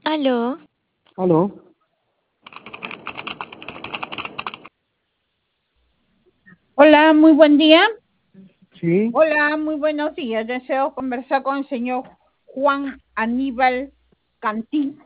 Aló, Aló, Hola, muy buen día. sí, Hola, muy buenos días. Deseo conversar con el señor Juan Aníbal Cantín.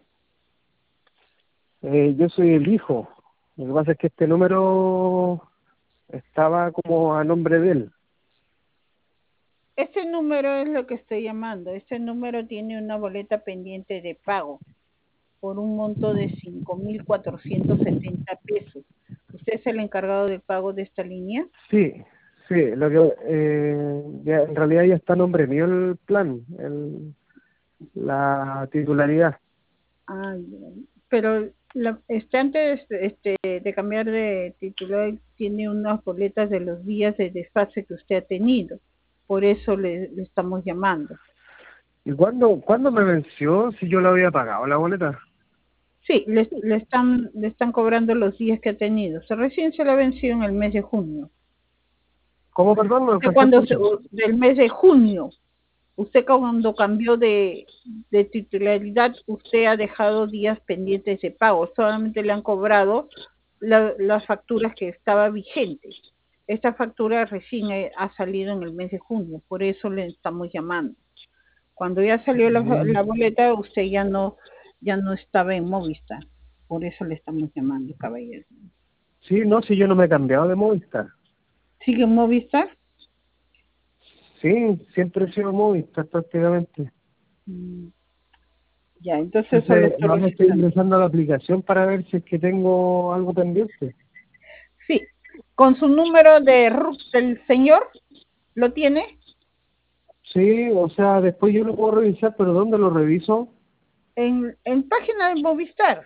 yo soy el hijo. Lo que pasa es que este número estaba como a nombre de él. Ese número es lo que estoy llamando. Ese número tiene una boleta pendiente de pago por un monto de 5.470 pesos. ¿Usted es el encargado del pago de esta línea? Sí, sí, lo que ya, en realidad ya está a nombre mío el plan, la titularidad. Ah, pero antes de cambiar de titular tiene unas boletas de los días de desfase que usted ha tenido. Por eso le estamos llamando. ¿Y cuándo me venció si yo lo había pagado la boleta? Sí, le están cobrando los días que ha tenido. Recién se le ha vencido en el mes de junio. ¿Cómo, perdón? No Usted alcancé a escuchar. del mes de junio, usted cuando cambió de titularidad, usted ha dejado días pendientes de pago. Solamente le han cobrado las facturas que estaba vigente. Esta factura recién ha salido en el mes de junio, por eso le estamos llamando. Cuando ya salió la boleta, usted ya no estaba en Movistar. Por eso le estamos llamando, caballero. Sí, no, si yo no me he cambiado de Movistar. ¿Sigue en Movistar? Sí, siempre he sido Movistar prácticamente. Mm, Ya, entonces solo Entonces, ahora estoy solicitando. ingresando a la aplicación para ver si es que tengo algo pendiente. Sí, con su número de RUC del señor, ¿lo tiene? Sí, o sea, después yo lo puedo revisar, pero ¿dónde lo reviso? En página de Movistar,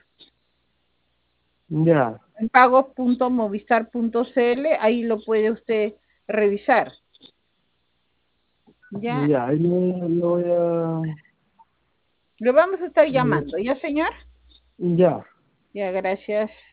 Ya, en pagos.movistar.cl, ahí lo puede usted revisar. Ya, ya, ahí lo voy a... lo vamos a estar llamando, ¿ya, señor? Ya. Ya, gracias.